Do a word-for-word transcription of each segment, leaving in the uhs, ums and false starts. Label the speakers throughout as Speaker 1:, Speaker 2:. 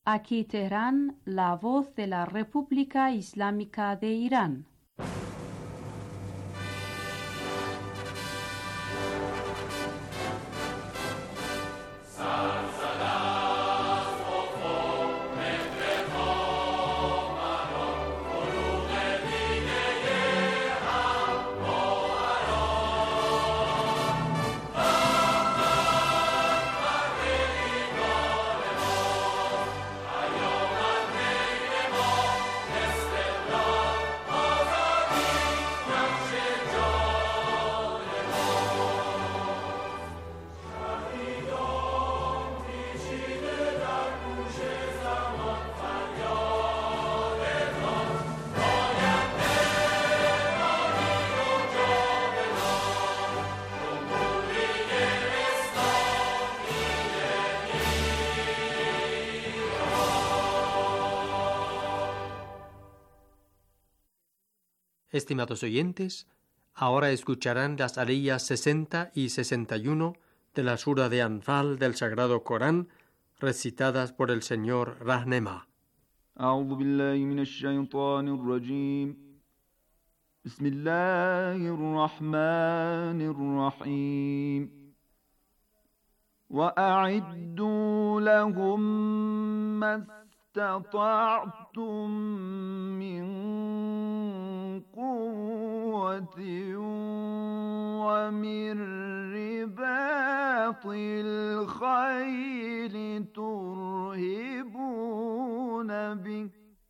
Speaker 1: Aquí Teherán, la voz de la República Islámica de Irán.
Speaker 2: Estimados oyentes, ahora escucharán las aliyas sesenta y sesenta y uno de la sura de Anfal del Sagrado Corán, recitadas por el señor Rahnema.
Speaker 3: أعوذ بالله من الشيطان الرجيم بسم الله الرحمن الرحيم وأعدوا لهم ما استطعتم من قوة ومن رباط الخيل ترهبون به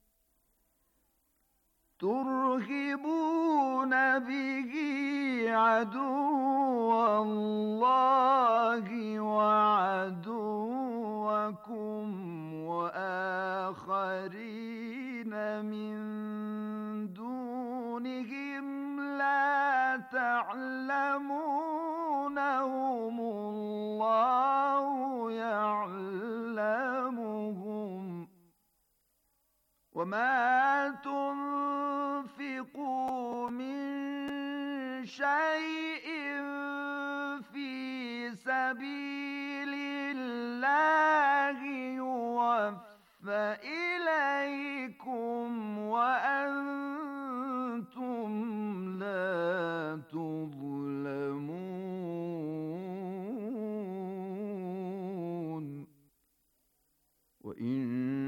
Speaker 3: ترهبون به عدو الله وعدوكم وآخرين من دونهم لا تعلمونهم الله يعلمهم وما تنفقوا من شيء في سبيل الله يوفى إليكم وأنتم لا تظلمون وإن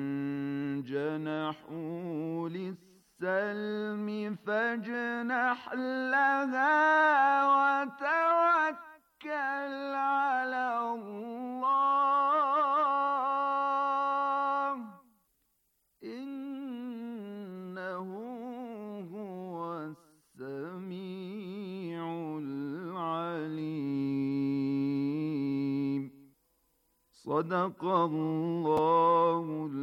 Speaker 3: جنحوا للسلم فاجنح لها وتوكل على الله إنه هو السميع العليم صدق الله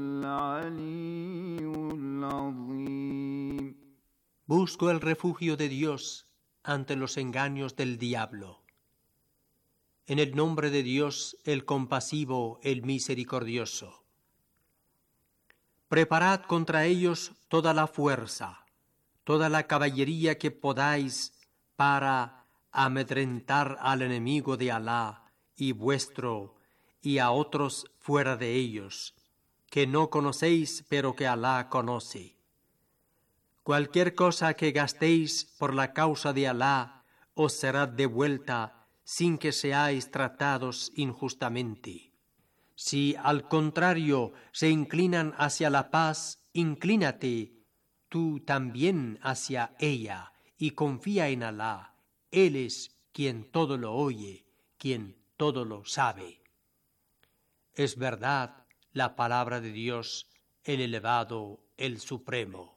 Speaker 3: العلي العظيم.
Speaker 2: Busco el refugio de Dios ante los engaños del diablo. En el nombre de Dios, el compasivo, el misericordioso. Preparad contra ellos toda la fuerza, toda la caballería que podáis para amedrentar al enemigo de Alá y vuestro y a otros fuera de ellos, que no conocéis pero que Alá conoce. Cualquier cosa que gastéis por la causa de Alá os será devuelta sin que seáis tratados injustamente. Si al contrario se inclinan hacia la paz, inclínate tú también hacia ella y confía en Alá. Él es quien todo lo oye, quien todo lo sabe. Es verdad la palabra de Dios, el elevado, el supremo.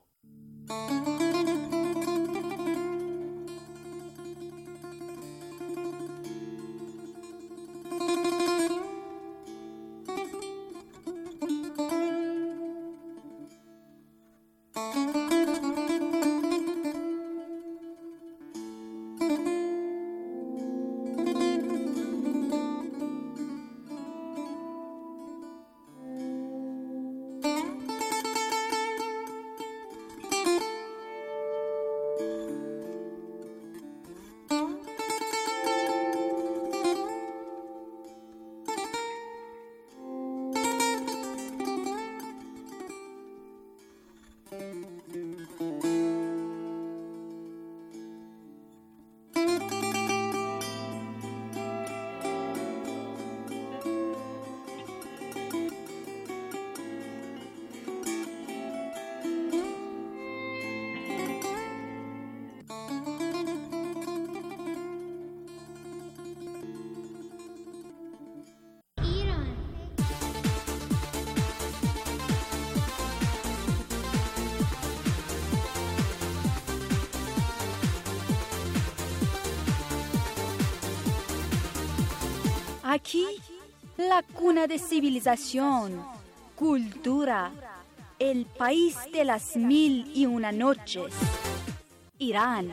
Speaker 4: Aquí, la cuna de civilización, cultura, el país de las mil y una noches, Irán.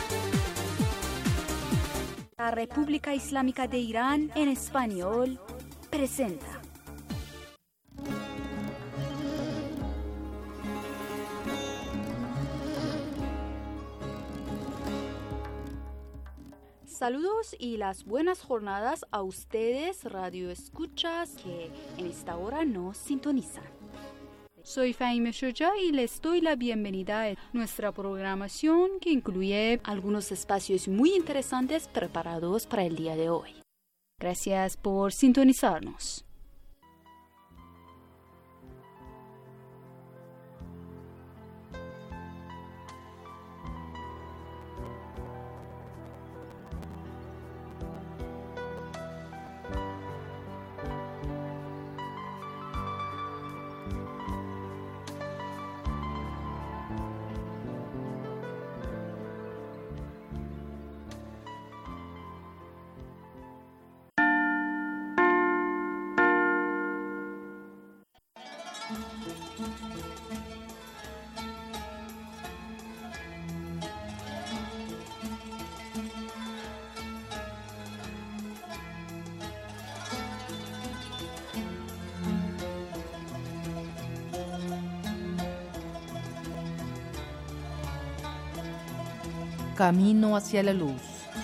Speaker 4: La República Islámica de Irán en español presenta. Saludos y las buenas jornadas a ustedes, radio escuchas, que en esta hora nos sintonizan. Soy Fahime Shoja y les doy la bienvenida a nuestra programación que incluye algunos espacios muy interesantes preparados para el día de hoy. Gracias por sintonizarnos.
Speaker 5: Camino hacia la luz.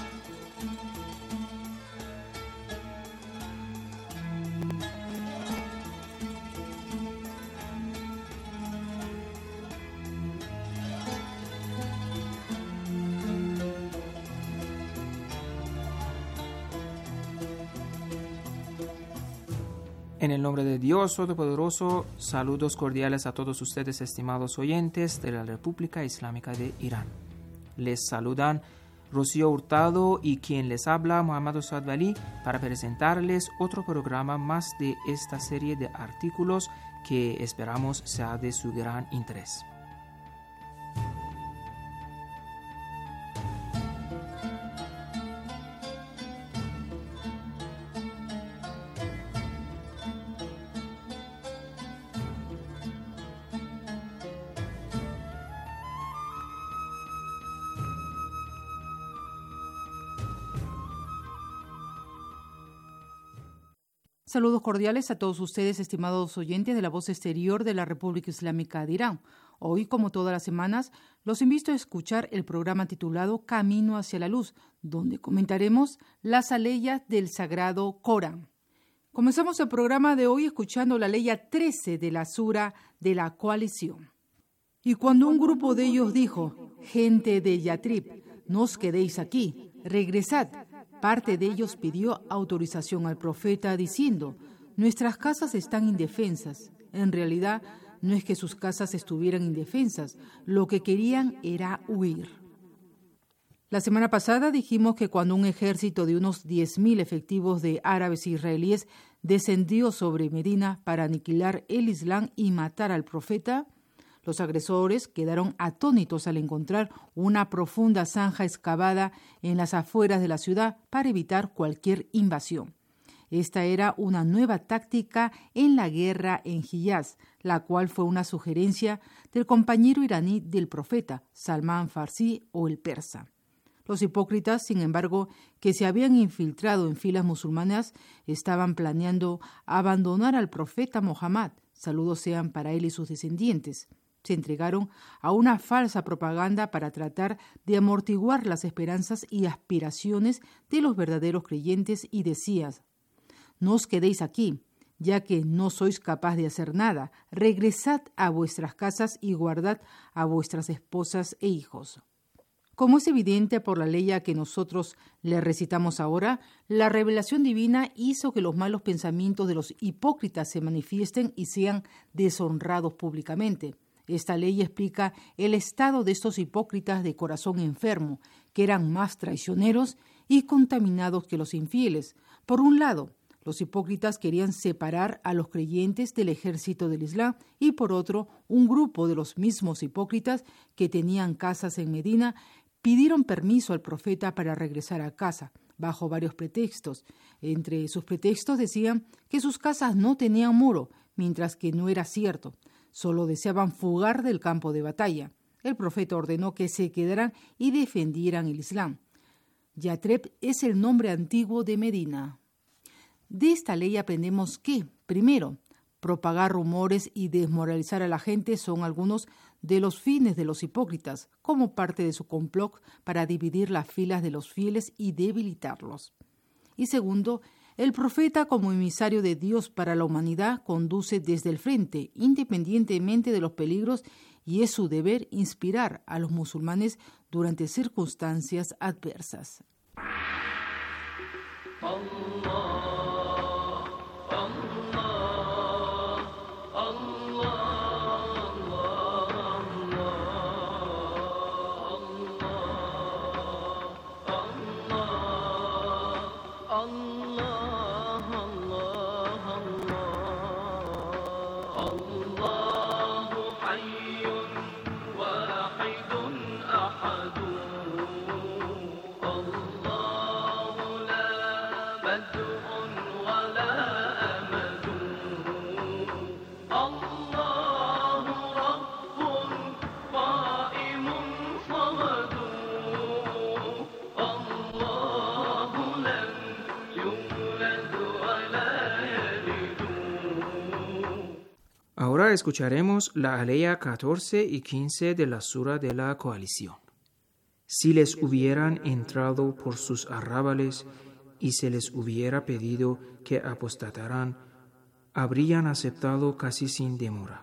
Speaker 6: En el nombre de Dios Todopoderoso, saludos cordiales a todos ustedes, estimados oyentes de la República Islámica de Irán. Les saludan Rocío Hurtado y quien les habla, Muhammad Osad Bali, para presentarles otro programa más de esta serie de artículos que esperamos sea de su gran interés.
Speaker 5: Saludos cordiales a todos ustedes, estimados oyentes de la voz exterior de la República Islámica de Irán. Hoy, como todas las semanas, los invito a escuchar el programa titulado Camino hacia la Luz, donde comentaremos las aleyas del Sagrado Corán. Comenzamos el programa de hoy escuchando la aleya trece de la Sura de la Coalición. Y cuando un grupo de ellos dijo, gente de Yatrib, no os quedéis aquí, regresad. Parte de ellos pidió autorización al profeta diciendo, nuestras casas están indefensas. En realidad, no es que sus casas estuvieran indefensas, lo que querían era huir. La semana pasada dijimos que cuando un ejército de unos diez mil efectivos de árabes israelíes descendió sobre Medina para aniquilar el Islam y matar al profeta, los agresores quedaron atónitos al encontrar una profunda zanja excavada en las afueras de la ciudad para evitar cualquier invasión. Esta era una nueva táctica en la guerra en Hiyaz, la cual fue una sugerencia del compañero iraní del profeta, Salman Farsi o el persa. Los hipócritas, sin embargo, que se habían infiltrado en filas musulmanas, estaban planeando abandonar al profeta Mohammed, saludos sean para él y sus descendientes. Se entregaron a una falsa propaganda para tratar de amortiguar las esperanzas y aspiraciones de los verdaderos creyentes y decían, no os quedéis aquí, ya que no sois capaz de hacer nada, regresad a vuestras casas y guardad a vuestras esposas e hijos. Como es evidente por la ley que nosotros le recitamos ahora, la revelación divina hizo que los malos pensamientos de los hipócritas se manifiesten y sean deshonrados públicamente. Esta ley explica el estado de estos hipócritas de corazón enfermo, que eran más traicioneros y contaminados que los infieles. Por un lado, los hipócritas querían separar a los creyentes del ejército del Islam y por otro, un grupo de los mismos hipócritas que tenían casas en Medina pidieron permiso al profeta para regresar a casa. bajo varios pretextos. Entre sus pretextos decían que sus casas no tenían muro, mientras que no era cierto. Solo deseaban fugar del campo de batalla. El profeta ordenó que se quedaran y defendieran el Islam. Yatreb es el nombre antiguo de Medina. De esta ley aprendemos que, primero, propagar rumores y desmoralizar a la gente son algunos de los fines de los hipócritas, como parte de su complot para dividir las filas de los fieles y debilitarlos. Y segundo, el profeta como emisario de Dios para la humanidad conduce desde el frente, independientemente de los peligros, y es su deber inspirar a los musulmanes durante circunstancias adversas.
Speaker 6: Ahora escucharemos la aleya catorce y quince de la Sura de la Coalición. Si les hubieran entrado por sus arrabales y se les hubiera pedido que apostataran, habrían aceptado casi sin demora.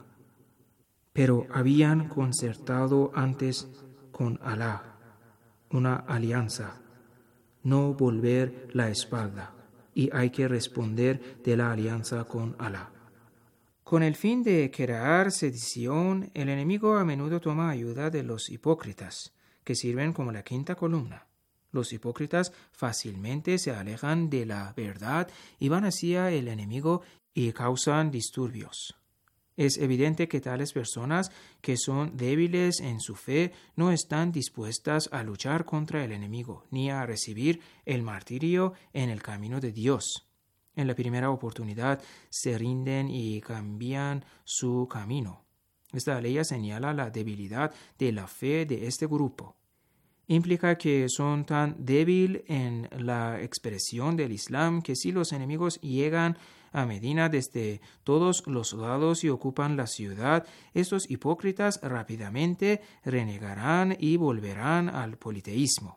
Speaker 6: Pero habían concertado antes con Alá una alianza, no volver la espalda, y hay que responder de la alianza con Alá. Con el fin de crear sedición, el enemigo a menudo toma ayuda de los hipócritas, que sirven como la quinta columna. Los hipócritas fácilmente se alejan de la verdad y van hacia el enemigo y causan disturbios. Es evidente que tales personas que son débiles en su fe no están dispuestas a luchar contra el enemigo ni a recibir el martirio en el camino de Dios. En la primera oportunidad se rinden y cambian su camino. Esta ley señala la debilidad de la fe de este grupo. Implica que son tan débiles en la expresión del Islam que si los enemigos llegan a Medina desde todos los lados y ocupan la ciudad, estos hipócritas rápidamente renegarán y volverán al politeísmo.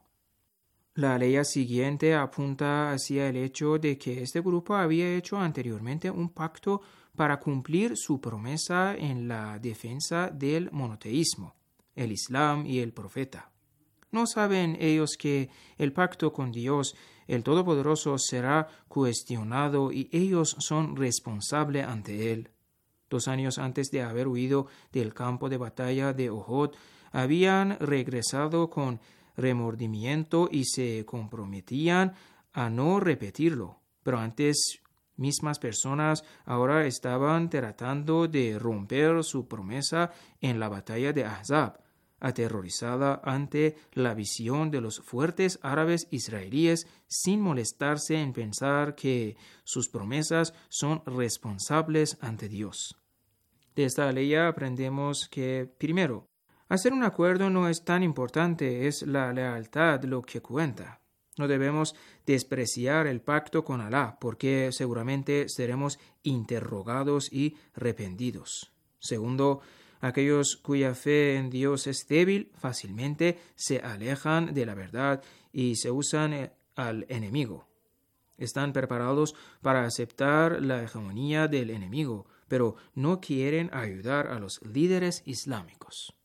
Speaker 6: La ley siguiente apunta hacia el hecho de que este grupo había hecho anteriormente un pacto para cumplir su promesa en la defensa del monoteísmo, el Islam y el profeta. ¿No saben ellos que el pacto con Dios, el Todopoderoso, será cuestionado y ellos son responsables ante él? Dos años antes de haber huido del campo de batalla de Uhud, habían regresado con remordimiento y se comprometían a no repetirlo. Pero antes, mismas personas ahora estaban tratando de romper su promesa en la batalla de Ahzab, aterrorizada ante la visión de los fuertes árabes israelíes sin molestarse en pensar que sus promesas son responsables ante Dios. De esta ley aprendemos que, primero, hacer un acuerdo no es tan importante, es la lealtad lo que cuenta. No debemos despreciar el pacto con Alá, porque seguramente seremos interrogados y arrepentidos. Segundo, aquellos cuya fe en Dios es débil fácilmente se alejan de la verdad y se usan al enemigo. Están preparados para aceptar la hegemonía del enemigo, pero no quieren ayudar a los líderes islámicos.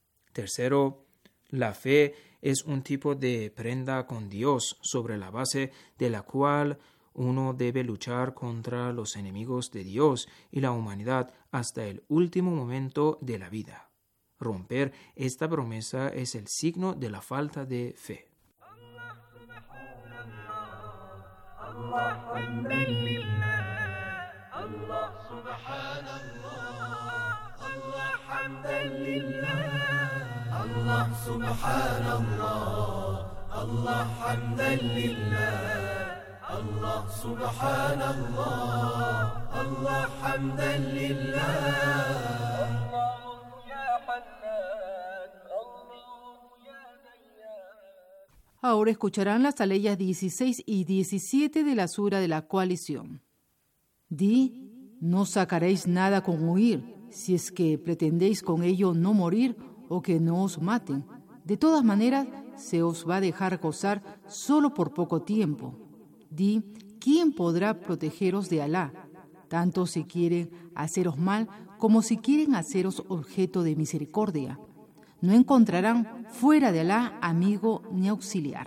Speaker 6: Tercero, la fe es un tipo de prenda con Dios sobre la base de la cual uno debe luchar contra los enemigos de Dios y la humanidad hasta el último momento de la vida. Romper esta promesa es el signo de la falta de fe.
Speaker 7: Allah subhanallah, الله حمدا لله الله سبحان الله الله حمدا لله
Speaker 5: Ahora escucharán las aleyas dieciséis y diecisiete de la sura de la coalición. Di, no sacaréis nada con huir, si es que pretendéis con ello no morir o que no os maten. De todas maneras, se os va a dejar gozar solo por poco tiempo. Di, ¿quién podrá protegeros de Alá? Tanto si quieren haceros mal como si quieren haceros objeto de misericordia. No encontrarán fuera de Alá amigo ni auxiliar.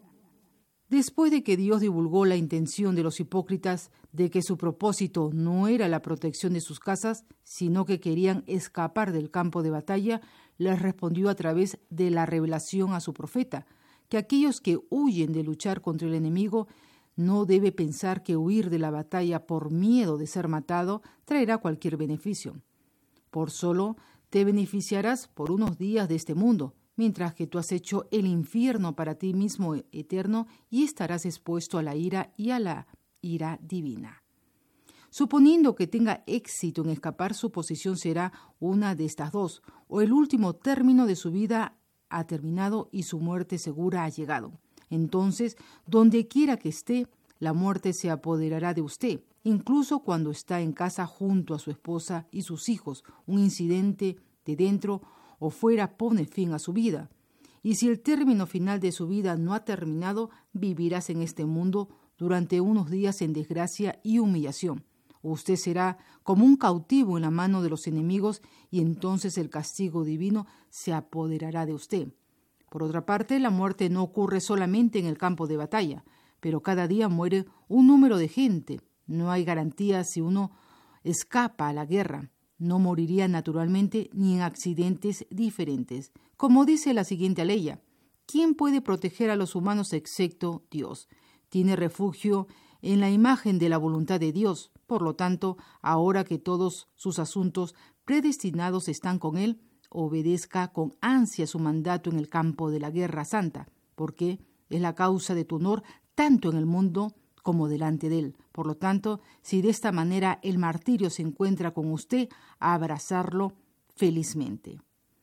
Speaker 5: Después de que Dios divulgó la intención de los hipócritas de que su propósito no era la protección de sus casas, sino que querían escapar del campo de batalla, les respondió a través de la revelación a su profeta, que aquellos que huyen de luchar contra el enemigo no debe pensar que huir de la batalla por miedo de ser matado traerá cualquier beneficio. Por solo te beneficiarás por unos días de este mundo, mientras que tú has hecho el infierno para ti mismo eterno y estarás expuesto a la ira y a la ira divina. Suponiendo que tenga éxito en escapar, su posición será una de estas dos, o el último término de su vida ha terminado y su muerte segura ha llegado. Entonces, donde quiera que esté, la muerte se apoderará de usted, incluso cuando está en casa junto a su esposa y sus hijos. Un incidente de dentro o fuera pone fin a su vida. Y si el término final de su vida no ha terminado, vivirás en este mundo durante unos días en desgracia y humillación. Usted será como un cautivo en la mano de los enemigos y entonces el castigo divino se apoderará de usted. Por otra parte, la muerte no ocurre solamente en el campo de batalla, pero cada día muere un número de gente. No hay garantía si uno escapa a la guerra. No moriría naturalmente ni en accidentes diferentes. Como dice la siguiente aleya, ¿quién puede proteger a los humanos excepto Dios? Tiene refugio en la imagen de la voluntad de Dios. Por lo tanto, ahora que todos sus asuntos predestinados están con Él, obedezca con ansia su mandato en el campo de la guerra santa, porque es la causa de tu honor tanto en el mundo como delante de Él. Por lo tanto, si de esta manera el martirio se encuentra con usted, a abrazarlo felizmente.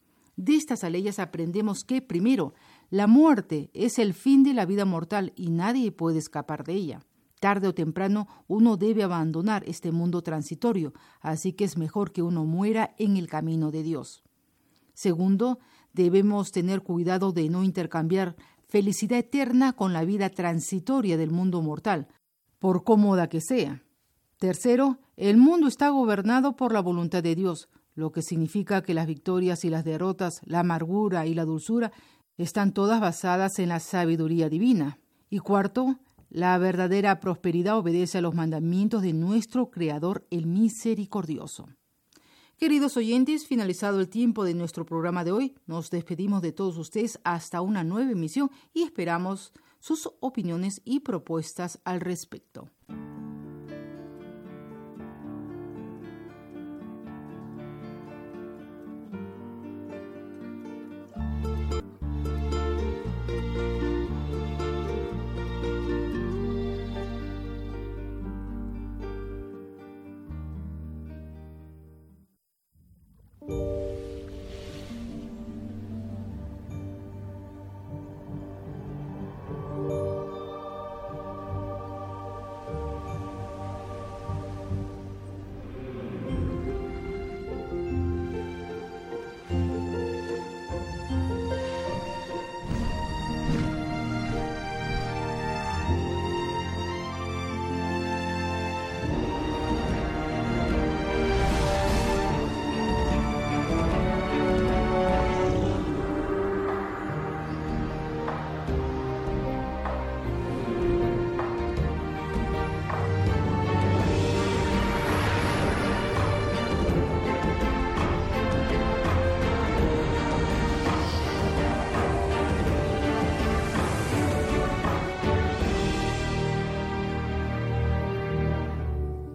Speaker 5: De estas aleyas aprendemos que, primero, la muerte es el fin de la vida mortal y nadie puede escapar de ella. Tarde o temprano uno debe abandonar este mundo transitorio, así que es mejor que uno muera en el camino de Dios. Segundo, debemos tener cuidado de no intercambiar felicidad eterna con la vida transitoria del mundo mortal, por cómoda que sea. Tercero, el mundo está gobernado por la voluntad de Dios, lo que significa que las victorias y las derrotas, la amargura y la dulzura están todas basadas en la sabiduría divina. Y cuarto, la verdadera prosperidad obedece a los mandamientos de nuestro Creador, el Misericordioso. Queridos oyentes, finalizado el tiempo de nuestro programa de hoy, nos despedimos de todos ustedes hasta una nueva emisión y esperamos sus opiniones y propuestas al respecto.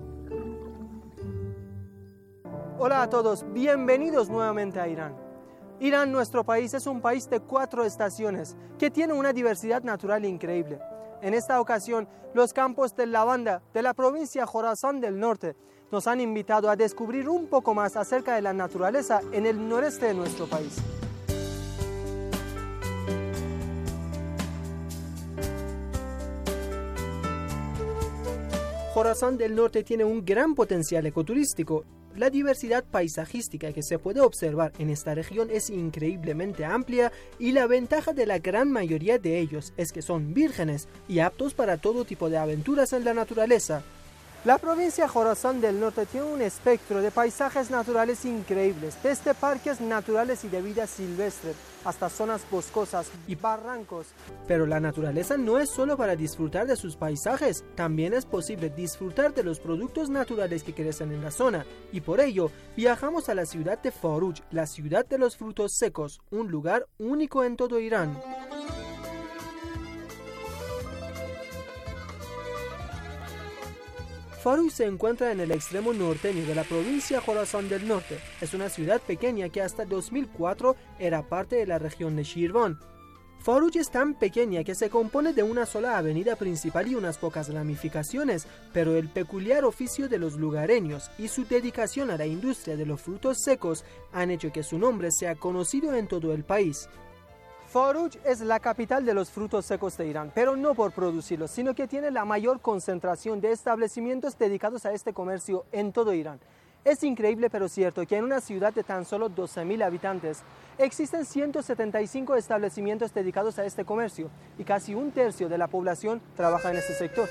Speaker 8: Hola a todos, bienvenidos nuevamente a Irán. Irán, nuestro país, es un país de cuatro estaciones que tiene una diversidad natural increíble. En esta ocasión, los campos de lavanda de la provincia Jorasán del Norte nos han invitado a descubrir un poco más acerca de la naturaleza en el noreste de nuestro país. Jorasán del Norte tiene un gran potencial ecoturístico. La diversidad paisajística que se puede observar en esta región es increíblemente amplia y la ventaja de la gran mayoría de ellos es que son vírgenes y aptos para todo tipo de aventuras en la naturaleza. La provincia Jorasán del Norte tiene un espectro de paisajes naturales increíbles, desde parques naturales y de vida silvestre hasta zonas boscosas y barrancos. Pero la naturaleza no es solo para disfrutar de sus paisajes, también es posible disfrutar de los productos naturales que crecen en la zona, y por ello viajamos a la ciudad de Faruj, la ciudad de los frutos secos, un lugar único en todo Irán. Faruj se encuentra en el extremo norteño de la provincia Jorasán del Norte. Es una ciudad pequeña que hasta dos mil cuatro era parte de la región de Shirvan. Faruj es tan pequeña que se compone de una sola avenida principal y unas pocas ramificaciones, pero el peculiar oficio de los lugareños y su dedicación a la industria de los frutos secos han hecho que su nombre sea conocido en todo el país. Faruj es la capital de los frutos secos de Irán, pero no por producirlos, sino que tiene la mayor concentración de establecimientos dedicados a este comercio en todo Irán. Es increíble pero cierto que en una ciudad de tan solo doce mil habitantes existen ciento setenta y cinco establecimientos dedicados a este comercio y casi un tercio de la población trabaja en este sector.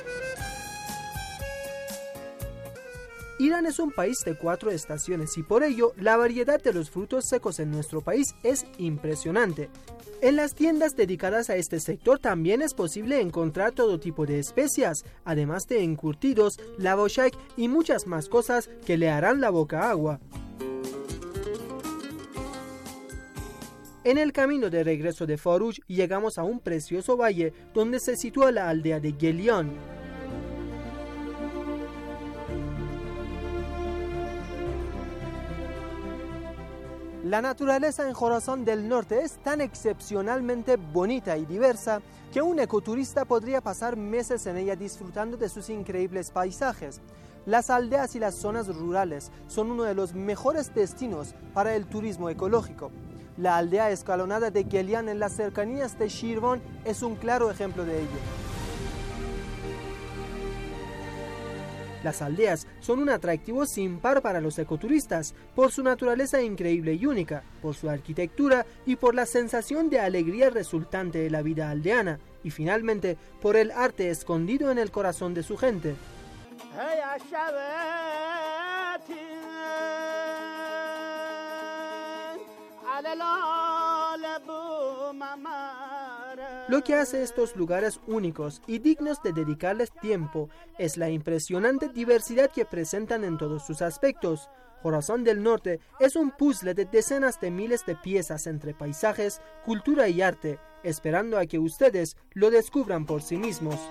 Speaker 8: Irán es un país de cuatro estaciones y por ello la variedad de los frutos secos en nuestro país es impresionante. En las tiendas dedicadas a este sector también es posible encontrar todo tipo de especias, además de encurtidos, lavash y muchas más cosas que le harán la boca agua. En el camino de regreso de Faruj llegamos a un precioso valle donde se sitúa la aldea de Gelian. La naturaleza en Jorasán del Norte es tan excepcionalmente bonita y diversa que un ecoturista podría pasar meses en ella disfrutando de sus increíbles paisajes. Las aldeas y las zonas rurales son uno de los mejores destinos para el turismo ecológico. La aldea escalonada de Gelian en las cercanías de Shirvan es un claro ejemplo de ello. Las aldeas son un atractivo sin par para los ecoturistas, por su naturaleza increíble y única, por su arquitectura y por la sensación de alegría resultante de la vida aldeana, y finalmente por el arte escondido en el corazón de su gente. Lo que hace estos lugares únicos y dignos de dedicarles tiempo es la impresionante diversidad que presentan en todos sus aspectos. Jorasán del Norte es un puzzle de decenas de miles de piezas entre paisajes, cultura y arte, esperando a que ustedes lo descubran por sí mismos.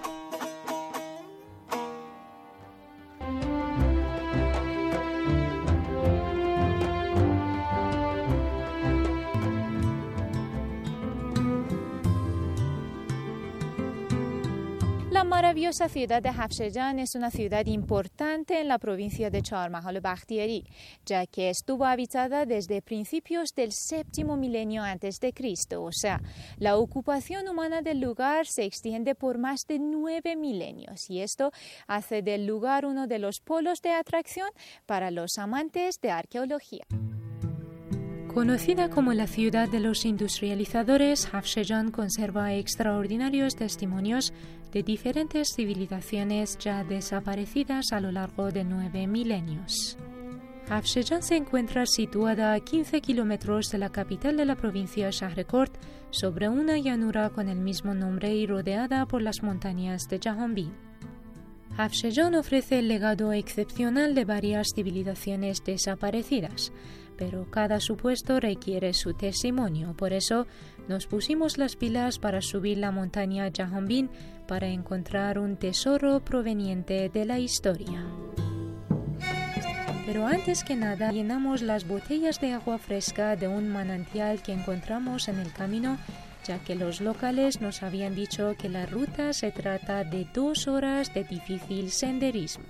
Speaker 9: La maravillosa ciudad de Hafshejan es una ciudad importante en la provincia de Charmahal Bakhtiari, ya que estuvo habitada desde principios del séptimo milenio antes de Cristo, o sea, la ocupación humana del lugar se extiende por más de nueve milenios y esto hace del lugar uno de los polos de atracción para los amantes de arqueología. Conocida como la ciudad de los industrializadores, Hafshejan conserva extraordinarios testimonios de diferentes civilizaciones ya desaparecidas a lo largo de nueve milenios. Hafshejan se encuentra situada a quince kilómetros de la capital de la provincia Shahrekord, sobre una llanura con el mismo nombre y rodeada por las montañas de Jahangir. Hafshejan ofrece el legado excepcional de varias civilizaciones desaparecidas, pero cada supuesto requiere su testimonio. Por eso nos pusimos las pilas para subir la montaña Jahangir para encontrar un tesoro proveniente de la historia. Pero antes que nada, llenamos las botellas de agua fresca de un manantial que encontramos en el camino, ya que los locales nos habían dicho que la ruta se trata de dos horas de difícil senderismo.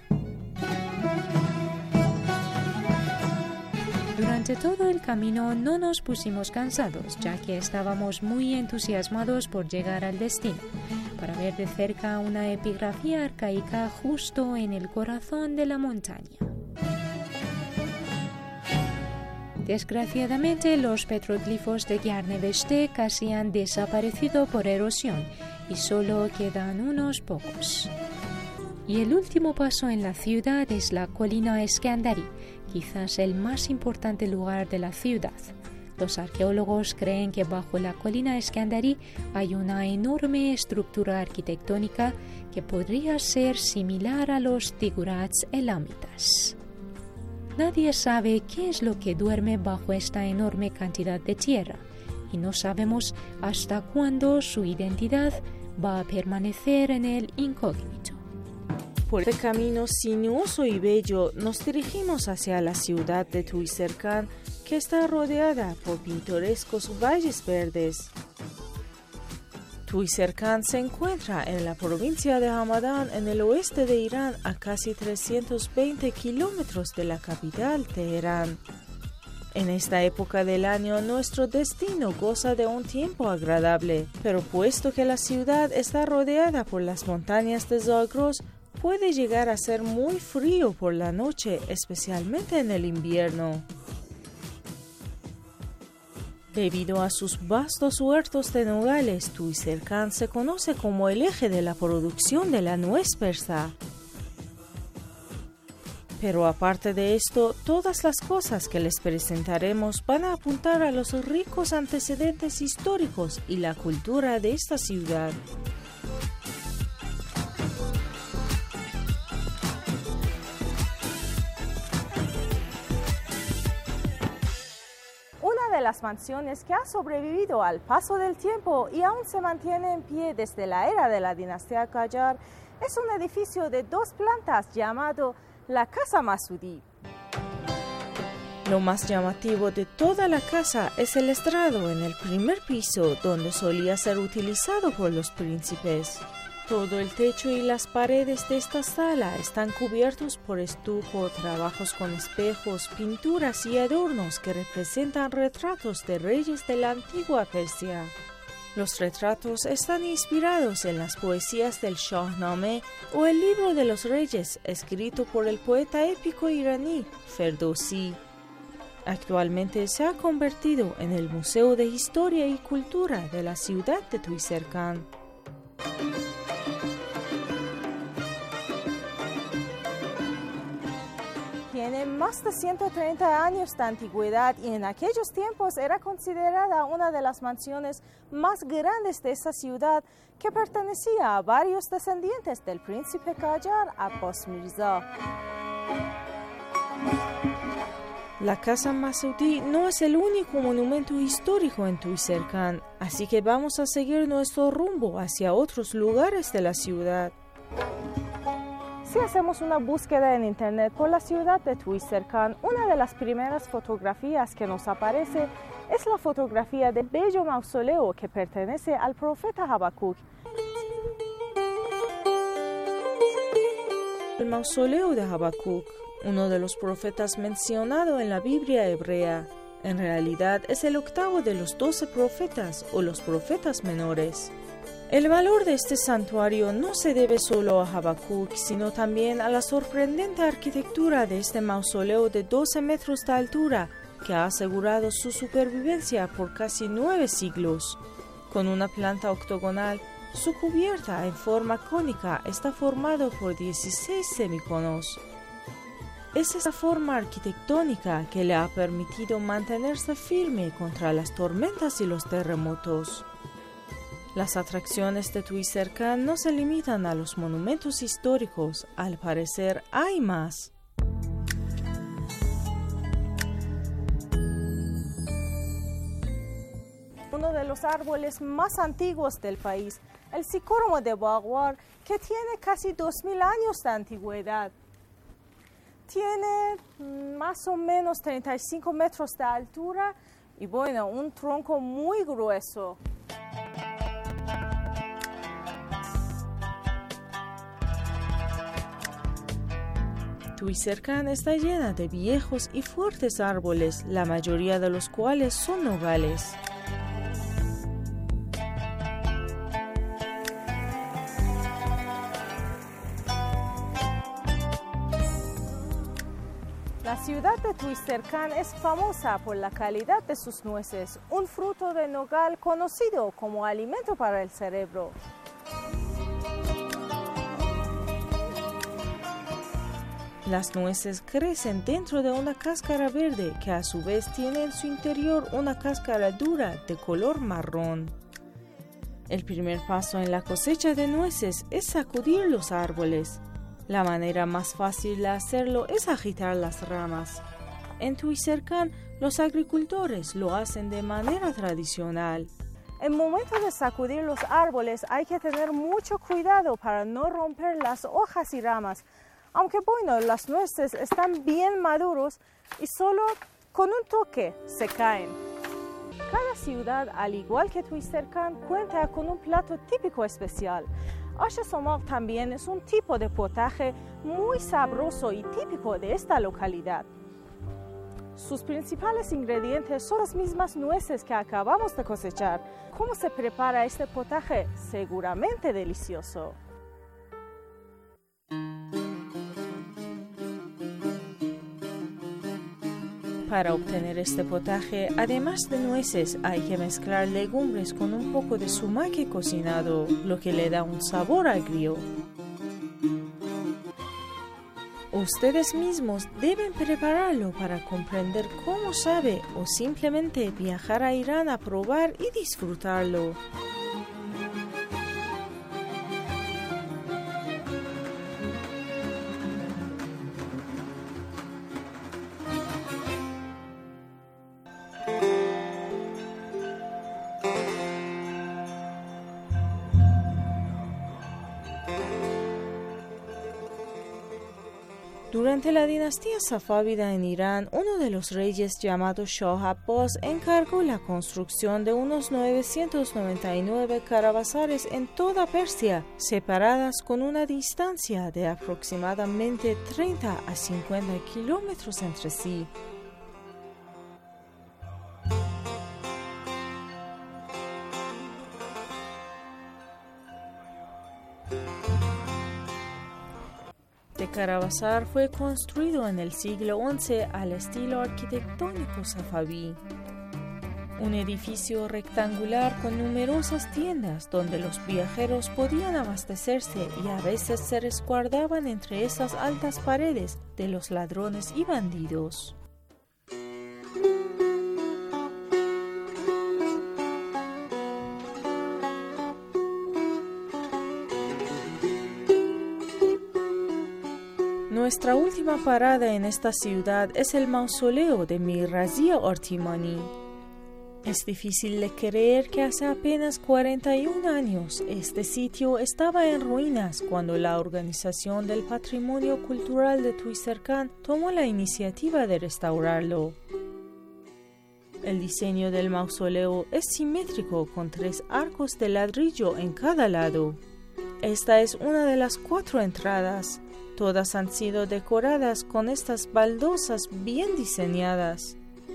Speaker 9: Durante todo el camino no nos pusimos cansados, ya que estábamos muy entusiasmados por llegar al destino, para ver de cerca una epigrafía arcaica justo en el corazón de la montaña. Desgraciadamente, los petroglifos de Giarneveste casi han desaparecido por erosión y solo quedan unos pocos. Y el último paso en la ciudad es la colina Eskandari, quizás el más importante lugar de la ciudad. Los arqueólogos creen que bajo la colina Eskandari hay una enorme estructura arquitectónica que podría ser similar a los zigurats elamitas. Nadie sabe qué es lo que duerme bajo esta enorme cantidad de tierra y no sabemos hasta cuándo su identidad va a permanecer en el incógnito.
Speaker 10: Por este camino sinuoso y bello nos dirigimos hacia la ciudad de Tuizercan, que está rodeada por pintorescos valles verdes. Tuizercan se encuentra en la provincia de Hamadan, en el oeste de Irán, a casi trescientos veinte kilómetros de la capital, Teherán. En esta época del año, nuestro destino goza de un tiempo agradable, pero puesto que la ciudad está rodeada por las montañas de Zagros, puede llegar a ser muy frío por la noche, especialmente en el invierno. Debido a sus vastos huertos de nogales, Tuizercan se conoce como el eje de la producción de la nuez persa. Pero aparte de esto, todas las cosas que les presentaremos van a apuntar a los ricos antecedentes históricos y la cultura de esta ciudad.
Speaker 11: De las mansiones que ha sobrevivido al paso del tiempo y aún se mantiene en pie desde la era de la dinastía Qajar es un edificio de dos plantas llamado la Casa Masudi.
Speaker 10: Lo más llamativo de toda la casa es el estrado en el primer piso, donde solía ser utilizado por los príncipes. Todo el techo y las paredes de esta sala están cubiertos por estuco, trabajos con espejos, pinturas y adornos que representan retratos de reyes de la antigua Persia. Los retratos están inspirados en las poesías del Shahnameh o el libro de los reyes, escrito por el poeta épico iraní Ferdowsi. Actualmente se ha convertido en el Museo de Historia y Cultura de la ciudad de Tuizercan.
Speaker 11: Tiene más de ciento treinta años de antigüedad y en aquellos tiempos era considerada una de las mansiones más grandes de esta ciudad, que pertenecía a varios descendientes del príncipe Qajar Abbas Mirza.
Speaker 10: La Casa Masudi no es el único monumento histórico en Tuizercan, así que vamos a seguir nuestro rumbo hacia otros lugares de la ciudad.
Speaker 11: Si hacemos una búsqueda en internet por la ciudad de Tuizercan, una de las primeras fotografías que nos aparece es la fotografía del bello mausoleo que pertenece al profeta Habacuc.
Speaker 10: El mausoleo de Habacuc, uno de los profetas mencionado en la Biblia hebrea, en realidad es el octavo de los doce profetas o los profetas menores. El valor de este santuario no se debe solo a Habacuc, sino también a la sorprendente arquitectura de este mausoleo de doce metros de altura, que ha asegurado su supervivencia por casi nueve siglos. Con una planta octogonal, su cubierta en forma cónica está formado por dieciséis semiconos. Es esa forma arquitectónica que le ha permitido mantenerse firme contra las tormentas y los terremotos. Las atracciones de Tuizercan no se limitan a los monumentos históricos, al parecer hay más.
Speaker 11: Uno de los árboles más antiguos del país, el sicómoro de Baghuar, que tiene casi dos mil años de antigüedad. tiene más o menos treinta y cinco metros de altura y bueno, un tronco muy grueso.
Speaker 10: Tuizercan está llena de viejos y fuertes árboles, la mayoría de los cuales son nogales.
Speaker 11: La ciudad de Tuizercan es famosa por la calidad de sus nueces, un fruto de nogal conocido como alimento para el cerebro.
Speaker 10: Las nueces crecen dentro de una cáscara verde que a su vez tiene en su interior una cáscara dura de color marrón. El primer paso en la cosecha de nueces es sacudir los árboles. La manera más fácil de hacerlo es agitar las ramas. En Tuizercan, los agricultores lo hacen de manera tradicional.
Speaker 11: En momento de sacudir los árboles hay que tener mucho cuidado para no romper las hojas y ramas. Aunque bueno, las nueces están bien maduros y solo con un toque se caen. Cada ciudad, al igual que Tuizercan, cuenta con un plato típico especial. Ash Somak también es un tipo de potaje muy sabroso y típico de esta localidad. Sus principales ingredientes son las mismas nueces que acabamos de cosechar. ¿Cómo se prepara este potaje? Seguramente delicioso.
Speaker 10: Para obtener este potaje, además de nueces, hay que mezclar legumbres con un poco de sumaque cocinado, lo que le da un sabor agrio. Ustedes mismos deben prepararlo para comprender cómo sabe o simplemente viajar a Irán a probar y disfrutarlo. Durante la dinastía safávida en Irán, uno de los reyes llamado Shah Abbas encargó la construcción de unos novecientos noventa y nueve caravansares en toda Persia, separadas con una distancia de aproximadamente treinta a cincuenta kilómetros entre sí. El caravasar fue construido en el siglo once al estilo arquitectónico safaví. Un edificio rectangular con numerosas tiendas donde los viajeros podían abastecerse y a veces se resguardaban entre esas altas paredes de los ladrones y bandidos. Nuestra última parada en esta ciudad es el mausoleo de Mir Razia Artimani. Es difícil de creer que hace apenas cuarenta y un años este sitio estaba en ruinas cuando la Organización del Patrimonio Cultural de Tuizercan tomó la iniciativa de restaurarlo. El diseño del mausoleo es simétrico con tres arcos de ladrillo en cada lado. Esta es una de las cuatro entradas. Todas han sido decoradas con estas baldosas bien diseñadas.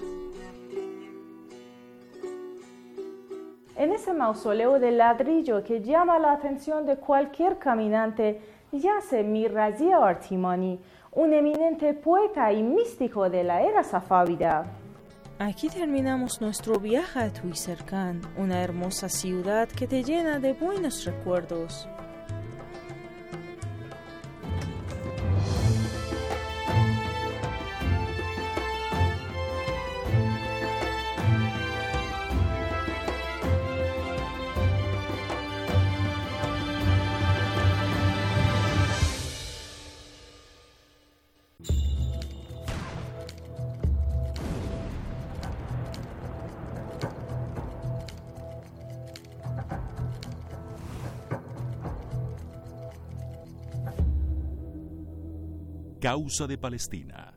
Speaker 11: En ese mausoleo de ladrillo que llama la atención de cualquier caminante, yace Mir Razia Artimani, un eminente poeta y místico de la era safávida.
Speaker 10: Aquí terminamos nuestro viaje a Tuizercan, una hermosa ciudad que te llena de buenos recuerdos.
Speaker 12: causa de Palestina.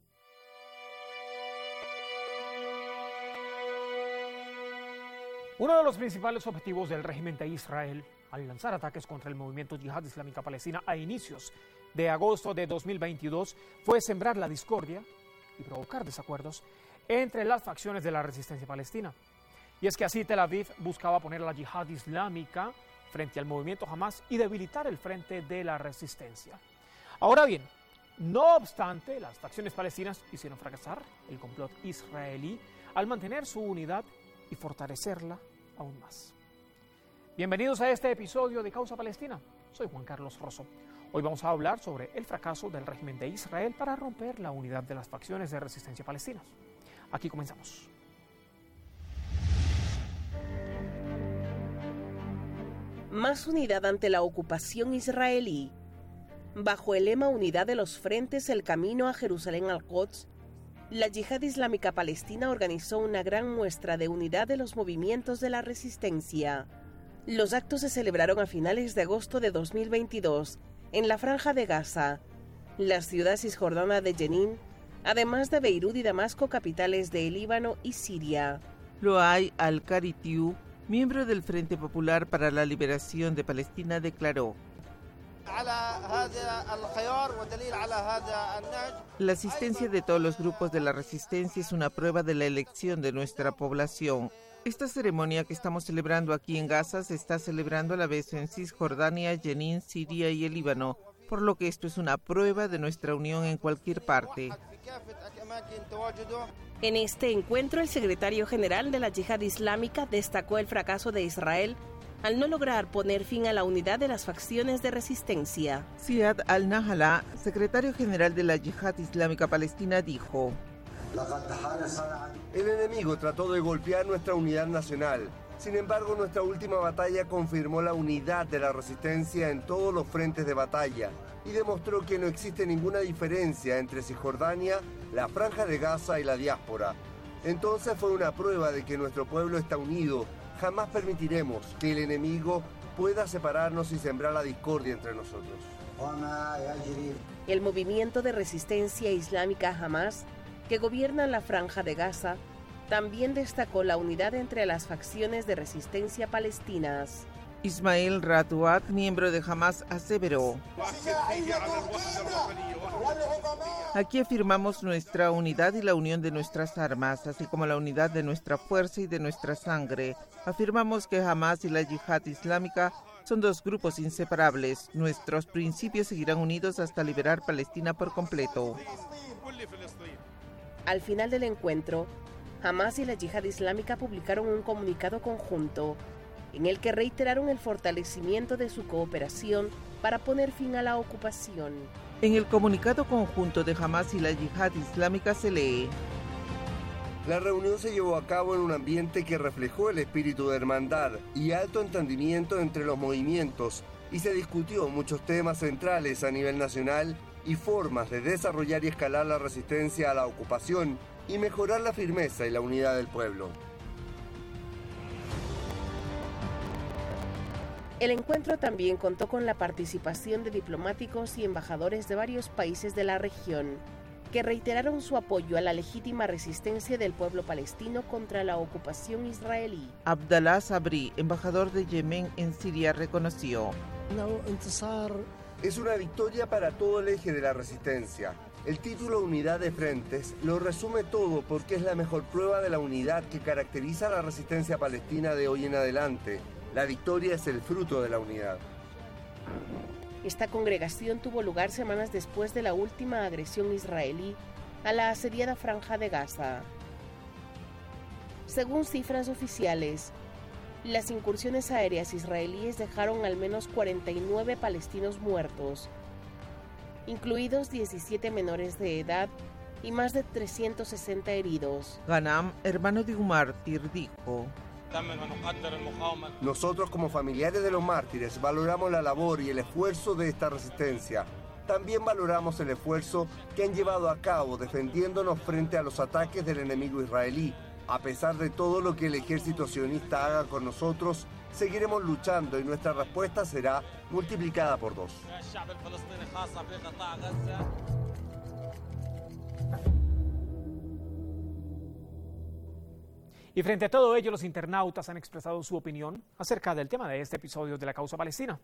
Speaker 13: Uno de los principales objetivos del régimen de Israel al lanzar ataques contra el movimiento Yihad Islámica Palestina a inicios de agosto de dos mil veintidós fue sembrar la discordia y provocar desacuerdos entre las facciones de la resistencia palestina. Y es que así Tel Aviv buscaba poner a la Yihad Islámica frente al movimiento Hamas y debilitar el frente de la resistencia. Ahora bien, no obstante, las facciones palestinas hicieron fracasar el complot israelí al mantener su unidad y fortalecerla aún más. Bienvenidos a este episodio de Causa Palestina. Soy Juan Carlos Rosso. Hoy vamos a hablar sobre el fracaso del régimen de Israel para romper la unidad de las facciones de resistencia palestinas. Aquí comenzamos.
Speaker 14: Más unidad ante la ocupación israelí. Bajo el lema Unidad de los Frentes, el camino a Jerusalén al-Quds, la Yihad Islámica Palestina organizó una gran muestra de unidad de los movimientos de la resistencia. Los actos se celebraron a finales de agosto de dos mil veintidós en la Franja de Gaza, la ciudad cisjordana de Jenin, además de Beirut y Damasco, capitales de Líbano y Siria.
Speaker 15: Loay al-Karitiu, miembro del Frente Popular para la Liberación de Palestina, declaró: la asistencia de todos los grupos de la resistencia es una prueba de la elección de nuestra población. Esta ceremonia que estamos celebrando aquí en Gaza se está celebrando a la vez en Cisjordania, Jenin, Siria y el Líbano, por lo que esto es una prueba de nuestra unión en cualquier parte.
Speaker 14: En este encuentro, el secretario general de la Yihad Islámica destacó el fracaso de Israel al no lograr poner fin a la unidad de las facciones de resistencia.
Speaker 15: Ziad al-Nahala, secretario general de la Yihad Islámica Palestina, dijo:
Speaker 16: el enemigo trató de golpear nuestra unidad nacional. Sin embargo, nuestra última batalla confirmó la unidad de la resistencia en todos los frentes de batalla y demostró que no existe ninguna diferencia entre Cisjordania, la Franja de Gaza y la diáspora. Entonces fue una prueba de que nuestro pueblo está unido. Jamás permitiremos que el enemigo pueda separarnos y sembrar la discordia entre nosotros.
Speaker 14: El movimiento de resistencia islámica Hamas, que gobierna la Franja de Gaza, también destacó la unidad entre las facciones de resistencia palestinas.
Speaker 15: Ismail Ratuat, miembro de Hamas, aseveró: aquí afirmamos nuestra unidad y la unión de nuestras armas, así como la unidad de nuestra fuerza y de nuestra sangre. Afirmamos que Hamas y la Yihad Islámica son dos grupos inseparables. Nuestros principios seguirán unidos hasta liberar Palestina por completo.
Speaker 14: Al final del encuentro, Hamas y la Yihad Islámica publicaron un comunicado conjunto en el que reiteraron el fortalecimiento de su cooperación para poner fin a la ocupación.
Speaker 15: En el comunicado conjunto de Hamas y la Yihad Islámica se lee:
Speaker 16: la reunión se llevó a cabo en un ambiente que reflejó el espíritu de hermandad y alto entendimiento entre los movimientos y se discutió muchos temas centrales a nivel nacional y formas de desarrollar y escalar la resistencia a la ocupación y mejorar la firmeza y la unidad del pueblo.
Speaker 14: El encuentro también contó con la participación de diplomáticos y embajadores de varios países de la región, que reiteraron su apoyo a la legítima resistencia del pueblo palestino contra la ocupación israelí.
Speaker 15: Abdallah Sabri, embajador de Yemen en Siria, reconoció:
Speaker 16: es una victoria para todo el eje de la resistencia. El título Unidad de Frentes lo resume todo porque es la mejor prueba de la unidad que caracteriza a la resistencia palestina de hoy en adelante. La victoria es el fruto de la unidad.
Speaker 14: Esta congregación tuvo lugar semanas después de la última agresión israelí a la asediada Franja de Gaza. Según cifras oficiales, las incursiones aéreas israelíes dejaron al menos cuarenta y nueve palestinos muertos, incluidos diecisiete menores de edad y más de trescientos sesenta heridos.
Speaker 15: Ghanam, hermano de un mártir, dijo:
Speaker 16: nosotros como familiares de los mártires valoramos la labor y el esfuerzo de esta resistencia. También valoramos el esfuerzo que han llevado a cabo defendiéndonos frente a los ataques del enemigo israelí. A pesar de todo lo que el ejército sionista haga con nosotros, seguiremos luchando y nuestra respuesta será multiplicada por dos.
Speaker 13: Y frente a todo ello, los internautas han expresado su opinión acerca del tema de este episodio de la causa palestina.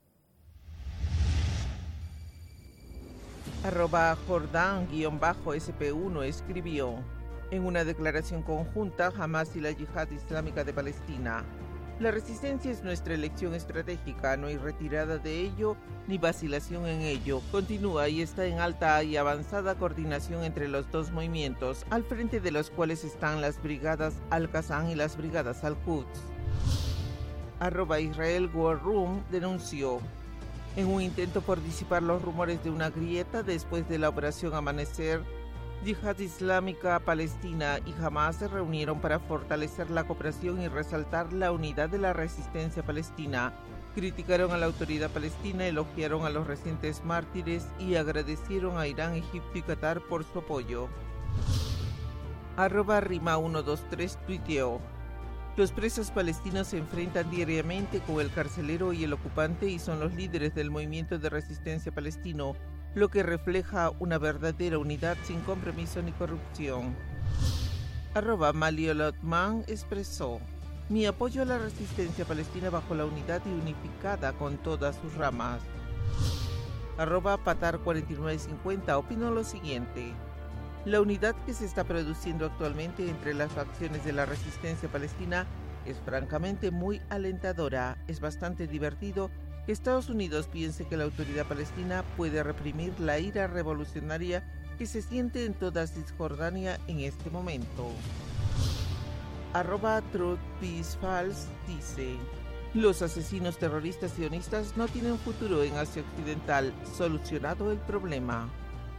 Speaker 15: Arroba Jordán-S P uno escribió: en una declaración conjunta, Hamas y la Yihad Islámica de Palestina: la resistencia es nuestra elección estratégica, no hay retirada de ello ni vacilación en ello. Continúa y está en alta y avanzada coordinación entre los dos movimientos, al frente de los cuales están las brigadas Al-Qassam y las brigadas Al-Quds. Arroba Israel War Room denunció: en un intento por disipar los rumores de una grieta después de la operación Amanecer, Yihad Islámica Palestina y Hamas se reunieron para fortalecer la cooperación y resaltar la unidad de la resistencia palestina. Criticaron a la autoridad palestina, elogiaron a los recientes mártires y agradecieron a Irán, Egipto y Qatar por su apoyo. Arroba Rima ciento veintitrés tuiteó: los presos palestinos se enfrentan diariamente con el carcelero y el ocupante y son los líderes del movimiento de resistencia palestino, lo que refleja una verdadera unidad sin compromiso ni corrupción. Arroba Maliolotman expresó: mi apoyo a la resistencia palestina bajo la unidad y unificada con todas sus ramas. Arroba Patar cuarenta y nueve cincuenta opinó lo siguiente: la unidad que se está produciendo actualmente entre las facciones de la resistencia palestina es francamente muy alentadora. Es bastante divertido que Estados Unidos piense que la autoridad palestina puede reprimir la ira revolucionaria que se siente en toda Cisjordania en este momento. Arroba Truth Peace False dice: los asesinos terroristas sionistas no tienen futuro en Asia Occidental. Solucionado el problema.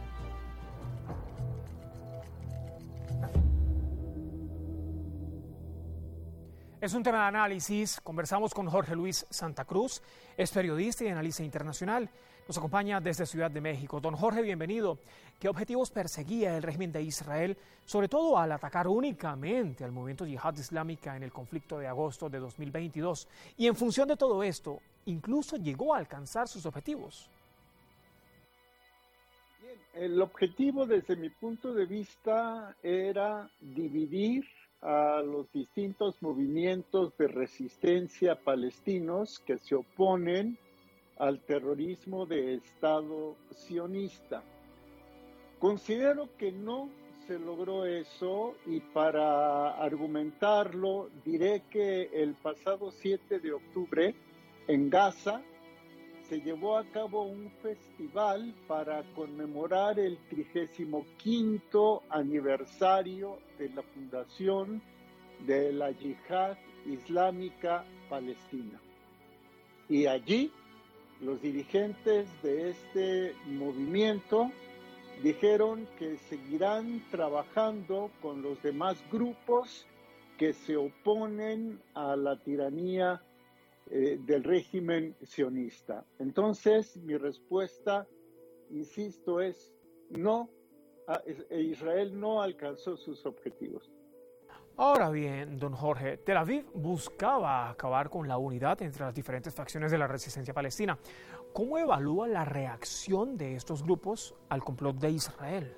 Speaker 13: Es un tema de análisis. Conversamos con Jorge Luis Santa Cruz, es periodista y analista internacional. Nos acompaña desde Ciudad de México. Don Jorge, bienvenido. ¿Qué objetivos perseguía el régimen de Israel, sobre todo al atacar únicamente al movimiento Yihad Islámica en el conflicto de agosto de dos mil veintidós? Y en función de todo esto, incluso llegó a alcanzar sus objetivos.
Speaker 12: Bien, el objetivo desde mi punto de vista era dividir a los distintos movimientos de resistencia palestinos que se oponen al terrorismo de Estado sionista. Considero que no se logró eso y para argumentarlo diré que el pasado siete de octubre en Gaza se llevó a cabo un festival para conmemorar el trigésimo quinto aniversario de la fundación de la Yihad Islámica Palestina. Y allí los dirigentes de este movimiento dijeron que seguirán trabajando con los demás grupos que se oponen a la tiranía Eh, del régimen sionista. Entonces, mi respuesta, insisto, es no, a, Israel no alcanzó sus objetivos.
Speaker 13: Ahora bien, don Jorge, Tel Aviv buscaba acabar con la unidad entre las diferentes facciones de la resistencia palestina. ¿Cómo evalúa la reacción de estos grupos al complot de Israel?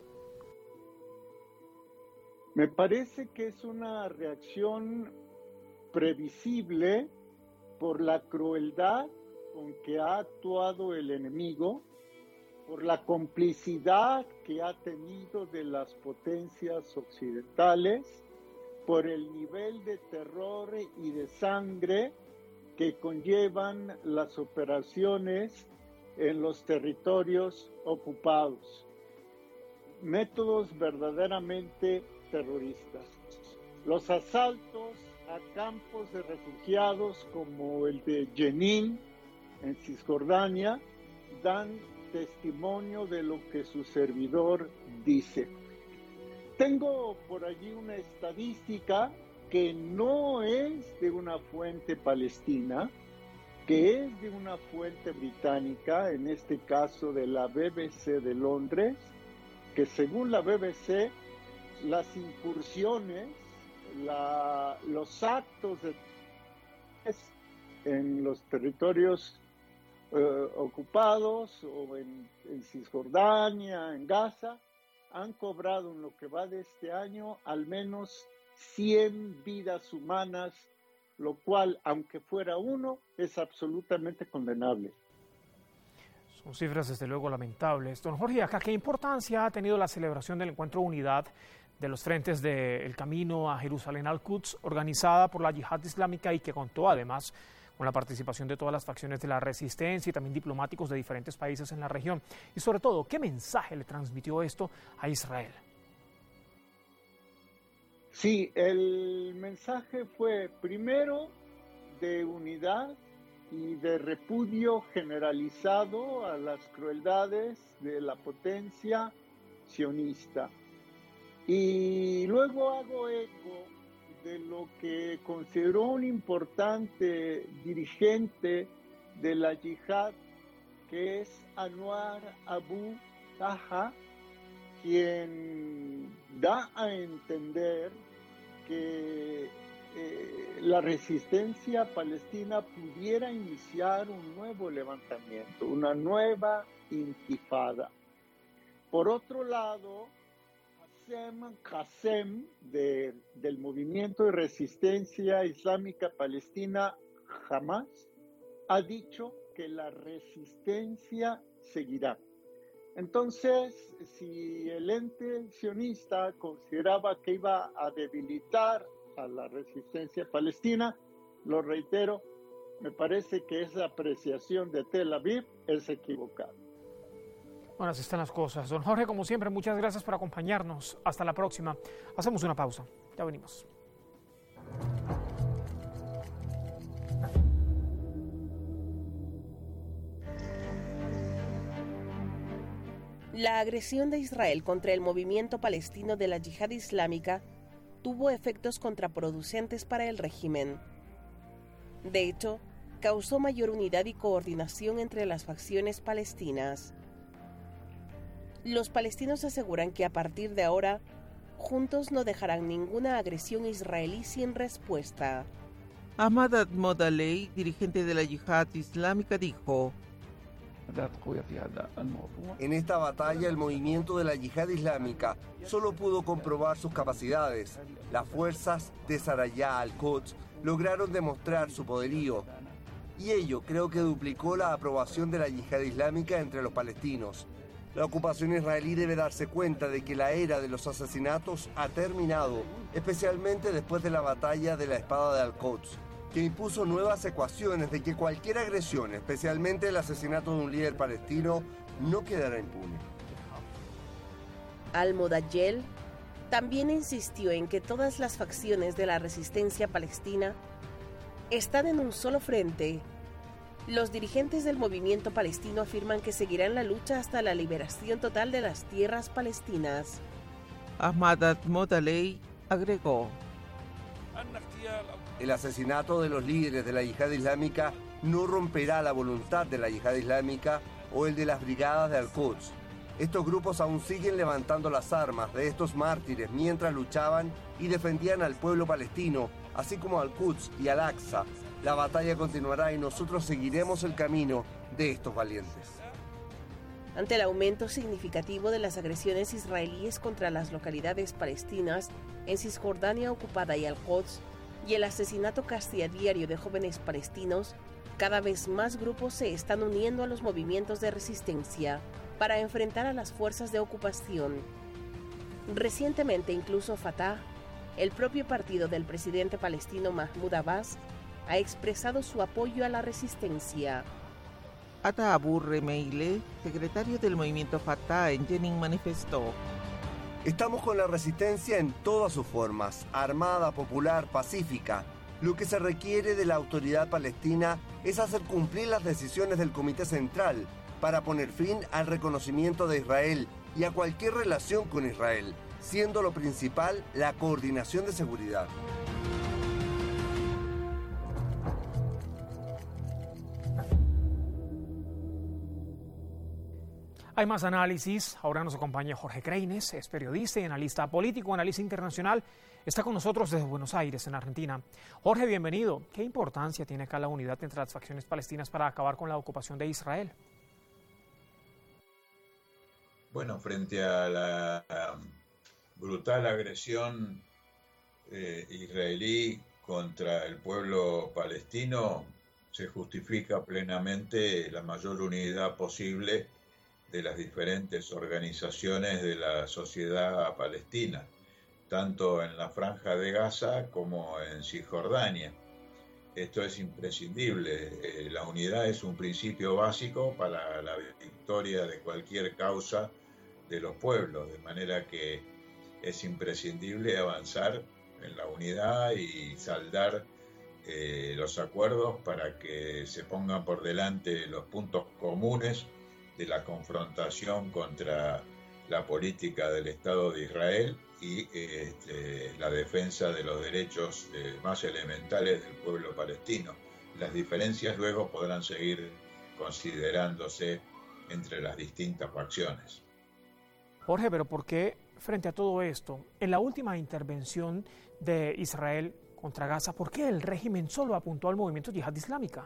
Speaker 12: Me parece que es una reacción previsible por la crueldad con que ha actuado el enemigo, por la complicidad que ha tenido de las potencias occidentales, por el nivel de terror y de sangre que conllevan las operaciones en los territorios ocupados. Métodos verdaderamente terroristas. Los asaltos a campos de refugiados como el de Jenin, en Cisjordania, dan testimonio de lo que su servidor dice. Tengo por allí una estadística que no es de una fuente palestina, que es de una fuente británica, en este caso de la B B C de Londres, que según la B B C, las incursiones la, los actos de, en los territorios eh, ocupados o en, en Cisjordania, en Gaza, han cobrado en lo que va de este año al menos cien vidas humanas, lo cual, aunque fuera uno, es absolutamente condenable.
Speaker 13: Son cifras desde luego lamentables. Don Jorge, acá, ¿qué importancia ha tenido la celebración del encuentro Unidad de los frentes del Camino a Jerusalén al Quds, organizada por la Yihad Islámica y que contó además con la participación de todas las facciones de la resistencia y también diplomáticos de diferentes países en la región? Y sobre todo, ¿qué mensaje le transmitió esto a Israel?
Speaker 12: Sí, el mensaje fue primero de unidad y de repudio generalizado a las crueldades de la potencia sionista. Y luego hago eco de lo que consideró un importante dirigente de la yihad, que es Anwar Abu Taha, quien da a entender que eh, la resistencia palestina pudiera iniciar un nuevo levantamiento, una nueva intifada. Por otro lado, Hasem Qasem, de, del movimiento de resistencia islámica palestina Hamas, ha dicho que la resistencia seguirá. Entonces, si el ente sionista consideraba que iba a debilitar a la resistencia palestina, lo reitero, me parece que esa apreciación de Tel Aviv es equivocada.
Speaker 13: Bueno, así están las cosas. Don Jorge, como siempre, muchas gracias por acompañarnos. Hasta la próxima. Hacemos una pausa. Ya venimos.
Speaker 14: La agresión de Israel contra el movimiento palestino de la Yihad Islámica tuvo efectos contraproducentes para el régimen. De hecho, causó mayor unidad y coordinación entre las facciones palestinas. Los palestinos aseguran que a partir de ahora, juntos no dejarán ninguna agresión israelí sin respuesta.
Speaker 15: Ahmad Admodalei, dirigente de la Yihad Islámica, dijo:
Speaker 16: en esta batalla, el movimiento de la Yihad Islámica solo pudo comprobar sus capacidades. Las fuerzas de Saraya al-Quds lograron demostrar su poderío, y ello creo que duplicó la aprobación de la Yihad Islámica entre los palestinos. La ocupación israelí debe darse cuenta de que la era de los asesinatos ha terminado, especialmente después de la batalla de la Espada de Al-Quds, que impuso nuevas ecuaciones de que cualquier agresión, especialmente el asesinato de un líder palestino, no quedará impune.
Speaker 14: Al-Modayel también insistió en que todas las facciones de la resistencia palestina están en un solo frente. Los dirigentes del movimiento palestino afirman que seguirán la lucha hasta la liberación total de las tierras palestinas.
Speaker 15: Ahmad Admodalei agregó:
Speaker 16: el asesinato de los líderes de la Yihad Islámica no romperá la voluntad de la Yihad Islámica o el de las brigadas de Al-Quds. Estos grupos aún siguen levantando las armas de estos mártires mientras luchaban y defendían al pueblo palestino, así como Al-Quds y Al-Aqsa. La batalla continuará y nosotros seguiremos el camino de estos valientes.
Speaker 14: Ante el aumento significativo de las agresiones israelíes contra las localidades palestinas en Cisjordania ocupada y Al-Quds, y el asesinato casi a diario de jóvenes palestinos, cada vez más grupos se están uniendo a los movimientos de resistencia para enfrentar a las fuerzas de ocupación. Recientemente, incluso Fatah, el propio partido del presidente palestino Mahmoud Abbas, ha expresado su apoyo a la resistencia.
Speaker 15: Ata Abu Remeile, secretario del movimiento Fatah en Jenin, manifestó:
Speaker 16: estamos con la resistencia en todas sus formas, armada, popular, pacífica. Lo que se requiere de la autoridad palestina es hacer cumplir las decisiones del Comité Central para poner fin al reconocimiento de Israel y a cualquier relación con Israel, siendo lo principal la coordinación de seguridad.
Speaker 13: Hay más análisis. Ahora nos acompaña Jorge Creines, es periodista y analista político, analista internacional. Está con nosotros desde Buenos Aires, en Argentina. Jorge, bienvenido. ¿Qué importancia tiene acá la unidad entre las facciones palestinas para acabar con la ocupación de Israel?
Speaker 17: Bueno, frente a la brutal agresión eh, israelí contra el pueblo palestino, se justifica plenamente la mayor unidad posible de las diferentes organizaciones de la sociedad palestina, tanto en la Franja de Gaza como en Cisjordania. Esto es imprescindible. Eh, la unidad es un principio básico para la victoria de cualquier causa de los pueblos, de manera que es imprescindible avanzar en la unidad y saldar eh, los acuerdos para que se pongan por delante los puntos comunes de la confrontación contra la política del Estado de Israel y este, la defensa de los derechos eh, más elementales del pueblo palestino. Las diferencias luego podrán seguir considerándose entre las distintas facciones.
Speaker 13: Jorge, pero ¿por qué frente a todo esto, en la última intervención de Israel contra Gaza, por qué el régimen solo apuntó al movimiento Yihad Islámica?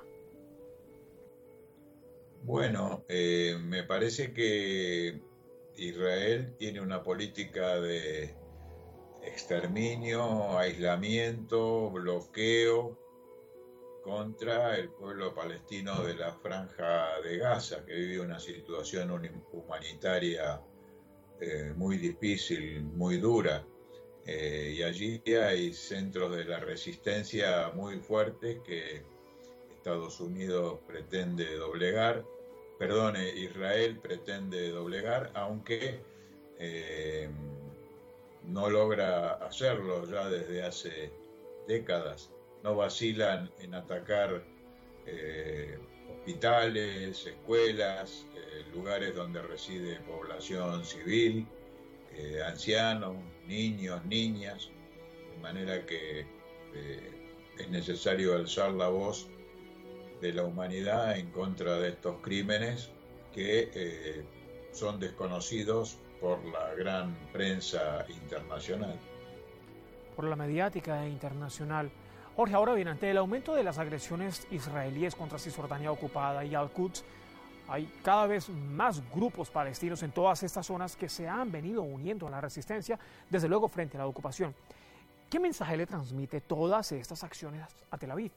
Speaker 17: Bueno, eh, me parece que Israel tiene una política de exterminio, aislamiento, bloqueo contra el pueblo palestino de la Franja de Gaza, que vive una situación humanitaria eh, muy difícil, muy dura. Eh, y allí hay centros de la resistencia muy fuertes que Estados Unidos pretende doblegar, perdón, Israel pretende doblegar, aunque eh, no logra hacerlo ya desde hace décadas. No vacilan en atacar eh, hospitales, escuelas, eh, lugares donde reside población civil, eh, ancianos, niños, niñas, de manera que eh, es necesario alzar la voz de la humanidad en contra de estos crímenes que eh, son desconocidos por la gran prensa internacional.
Speaker 13: Por la mediática internacional. Jorge, ahora bien, ante el aumento de las agresiones israelíes contra Cisjordania ocupada y Al-Quds, hay cada vez más grupos palestinos en todas estas zonas que se han venido uniendo a la resistencia, desde luego frente a la ocupación. ¿Qué mensaje le transmite todas estas acciones a Tel Aviv?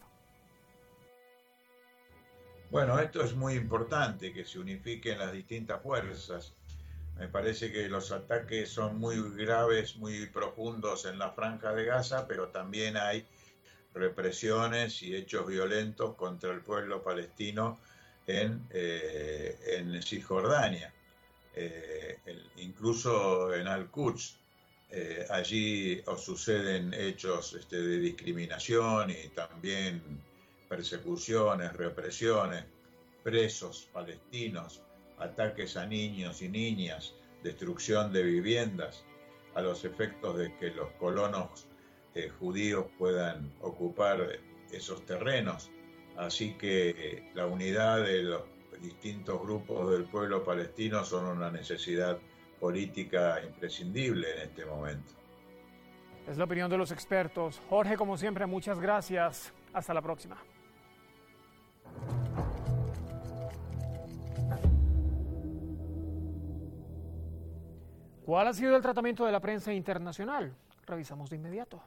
Speaker 17: Bueno, esto es muy importante, que se unifiquen las distintas fuerzas. Me parece que los ataques son muy graves, muy profundos en la Franja de Gaza, pero también hay represiones y hechos violentos contra el pueblo palestino en, eh, en Cisjordania, eh, el, incluso en Al-Quds. Eh, allí os suceden hechos este, de discriminación y también persecuciones, represiones, presos palestinos, ataques a niños y niñas, destrucción de viviendas, a los efectos de que los colonos eh, judíos puedan ocupar esos terrenos. Así que eh, la unidad de los distintos grupos del pueblo palestino son una necesidad política imprescindible en este momento.
Speaker 13: Es la opinión de los expertos. Jorge, como siempre, muchas gracias. Hasta la próxima. ¿Cuál ha sido el tratamiento de la prensa internacional? Revisamos de inmediato.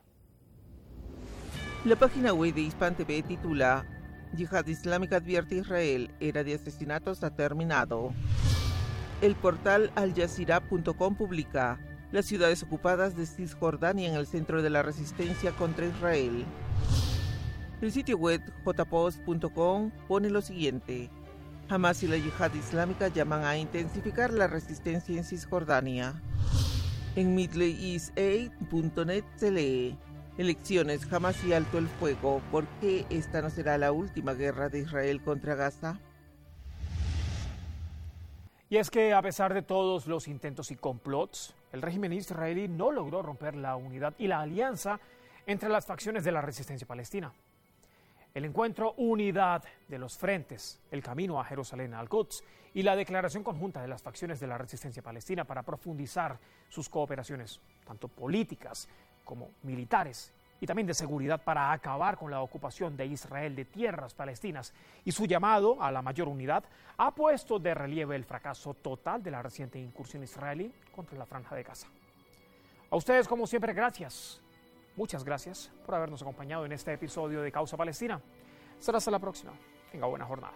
Speaker 15: La página web de Hispan T V titula: Yihad Islámica advierte a Israel, era de asesinatos ha terminado. El portal al jazeera punto com publica: las ciudades ocupadas de Cisjordania en el centro de la resistencia contra Israel. El sitio web j post punto com pone lo siguiente: Hamas y la Yihad Islámica llaman a intensificar la resistencia en Cisjordania. En middle east aid punto net se lee: elecciones, Hamas y alto el fuego. ¿Por qué esta no será la última guerra de Israel contra Gaza?
Speaker 13: Y es que a pesar de todos los intentos y complots, el régimen israelí no logró romper la unidad y la alianza entre las facciones de la resistencia palestina. El encuentro Unidad de los Frentes, el camino a Jerusalén al-Quds y la declaración conjunta de las facciones de la resistencia palestina para profundizar sus cooperaciones, tanto políticas como militares, y también de seguridad para acabar con la ocupación de Israel de tierras palestinas y su llamado a la mayor unidad, ha puesto de relieve el fracaso total de la reciente incursión israelí contra la Franja de Gaza. A ustedes, como siempre, gracias. Muchas gracias por habernos acompañado en este episodio de Causa Palestina. Será hasta la próxima. Tenga buena jornada.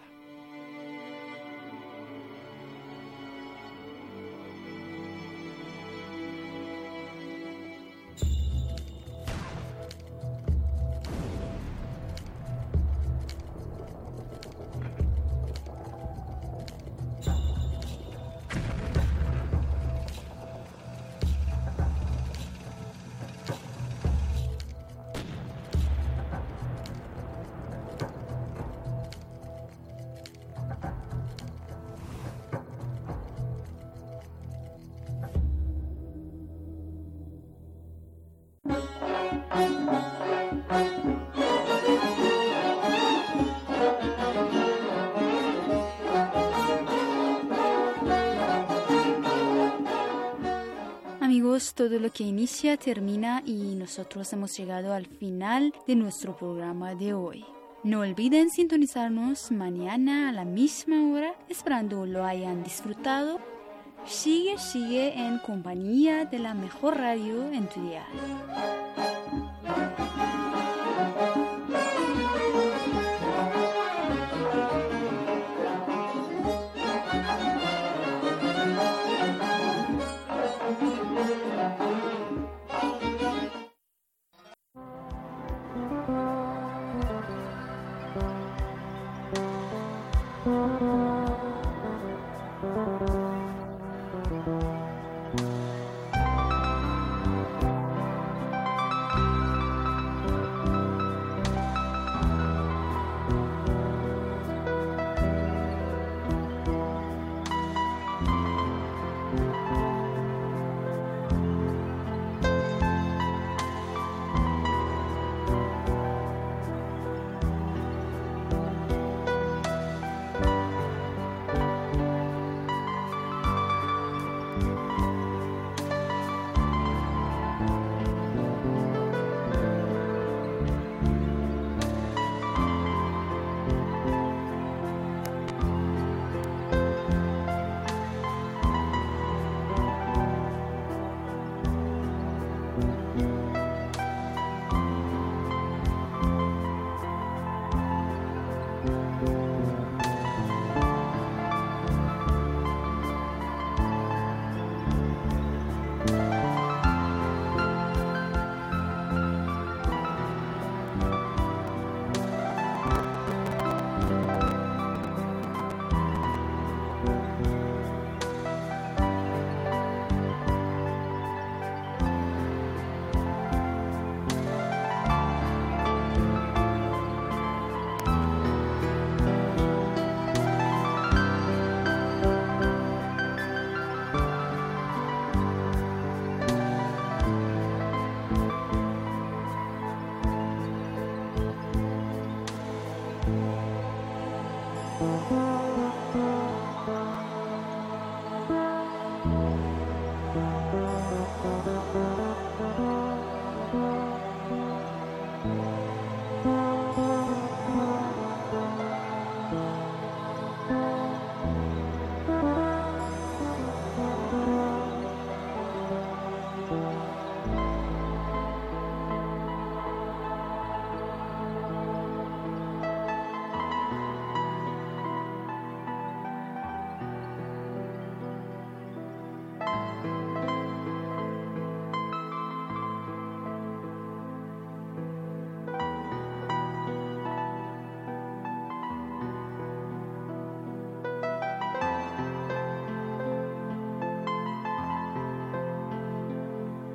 Speaker 4: Amigos, todo lo que inicia termina y nosotros hemos llegado al final de nuestro programa de hoy. No olviden sintonizarnos mañana a la misma hora, esperando lo hayan disfrutado. Sigue, sigue en compañía de la mejor radio en tu dial.